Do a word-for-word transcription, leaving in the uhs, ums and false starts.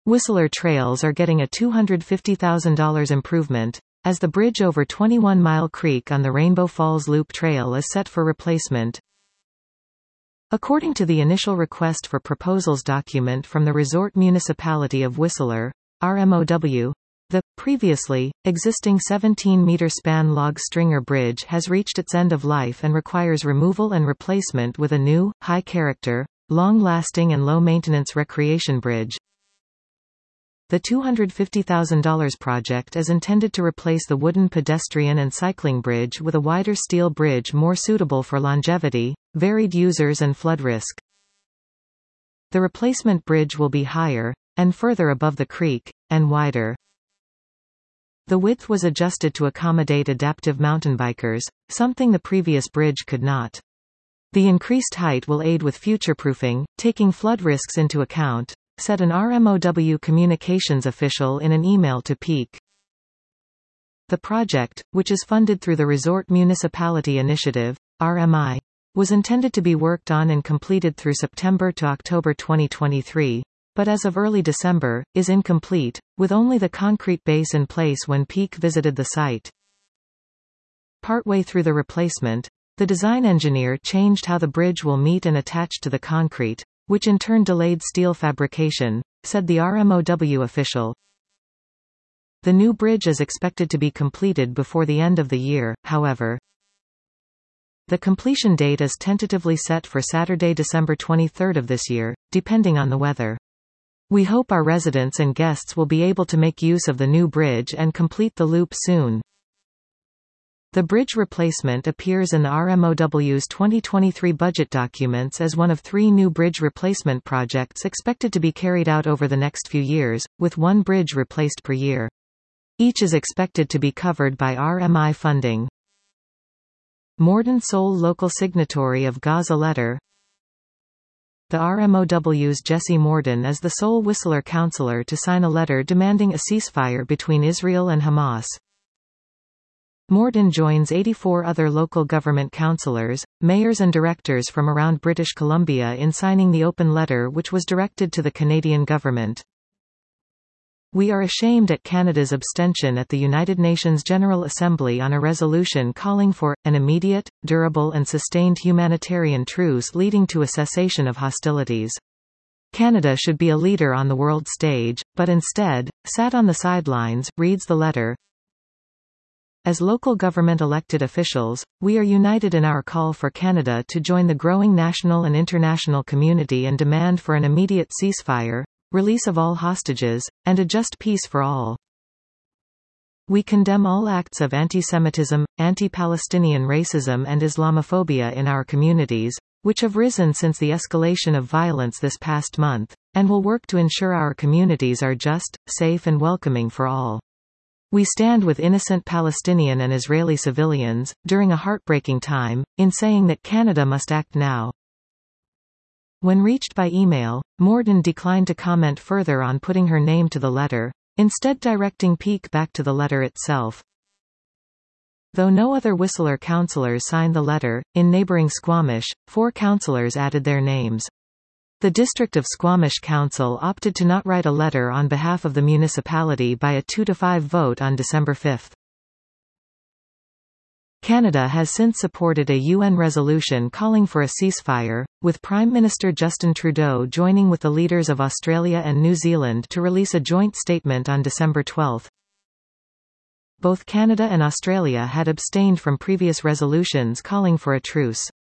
Whistler trails are getting a two hundred fifty thousand dollars improvement, as the bridge over twenty-one Mile Creek on the Rainbow Falls Loop Trail is set for replacement. According to the initial request for proposals document from the Resort Municipality of Whistler, R M O W, the, previously, existing seventeen meter span log stringer bridge has reached its end of life and requires removal and replacement with a new, high-character, long-lasting and low-maintenance recreation bridge. The two hundred fifty thousand dollars project is intended to replace the wooden pedestrian and cycling bridge with a wider steel bridge more suitable for longevity, varied users and flood risk. The replacement bridge will be higher, and further above the creek, and wider. The width was adjusted to accommodate adaptive mountain bikers, something the previous bridge could not. The increased height will aid with future-proofing, taking flood risks into account, said an R M O W communications official in an email to Peak. The project, which is funded through the Resort Municipality Initiative, R M I, was intended to be worked on and completed through September to October twenty twenty-three, but as of early December, is incomplete, with only the concrete base in place when Peak visited the site. Partway through the replacement, the design engineer changed how the bridge will meet and attach to the concrete, which in turn delayed steel fabrication, said the R M O W official. The new bridge is expected to be completed before the end of the year, however. The completion date is tentatively set for Saturday, December twenty-third of this year, depending on the weather. We hope our residents and guests will be able to make use of the new bridge and complete the loop soon. The bridge replacement appears in the R M O W's twenty twenty-three budget documents as one of three new bridge replacement projects expected to be carried out over the next few years, with one bridge replaced per year. Each is expected to be covered by R M I funding. Morden sole local signatory of Gaza letter. The R M O W's Jesse Morden is the sole Whistler councillor to sign a letter demanding a ceasefire between Israel and Hamas. Morden joins eighty-four other local government councillors, mayors and directors from around British Columbia in signing the open letter which was directed to the Canadian government. We are ashamed at Canada's abstention at the United Nations General Assembly on a resolution calling for an immediate, durable and sustained humanitarian truce leading to a cessation of hostilities. Canada should be a leader on the world stage, but instead, sat on the sidelines, reads the letter. As local government elected officials, we are united in our call for Canada to join the growing national and international community and demand for an immediate ceasefire, release of all hostages, and a just peace for all. We condemn all acts of anti-Semitism, anti-Palestinian racism and Islamophobia in our communities, which have risen since the escalation of violence this past month, and will work to ensure our communities are just, safe and welcoming for all. We stand with innocent Palestinian and Israeli civilians, during a heartbreaking time, in saying that Canada must act now. When reached by email, Morden declined to comment further on putting her name to the letter, instead directing Peak back to the letter itself. Though no other Whistler councillors signed the letter, in neighbouring Squamish, four councillors added their names. The District of Squamish Council opted to not write a letter on behalf of the municipality by a two to five vote on December fifth. Canada has since supported a U N resolution calling for a ceasefire, with Prime Minister Justin Trudeau joining with the leaders of Australia and New Zealand to release a joint statement on December twelfth. Both Canada and Australia had abstained from previous resolutions calling for a truce.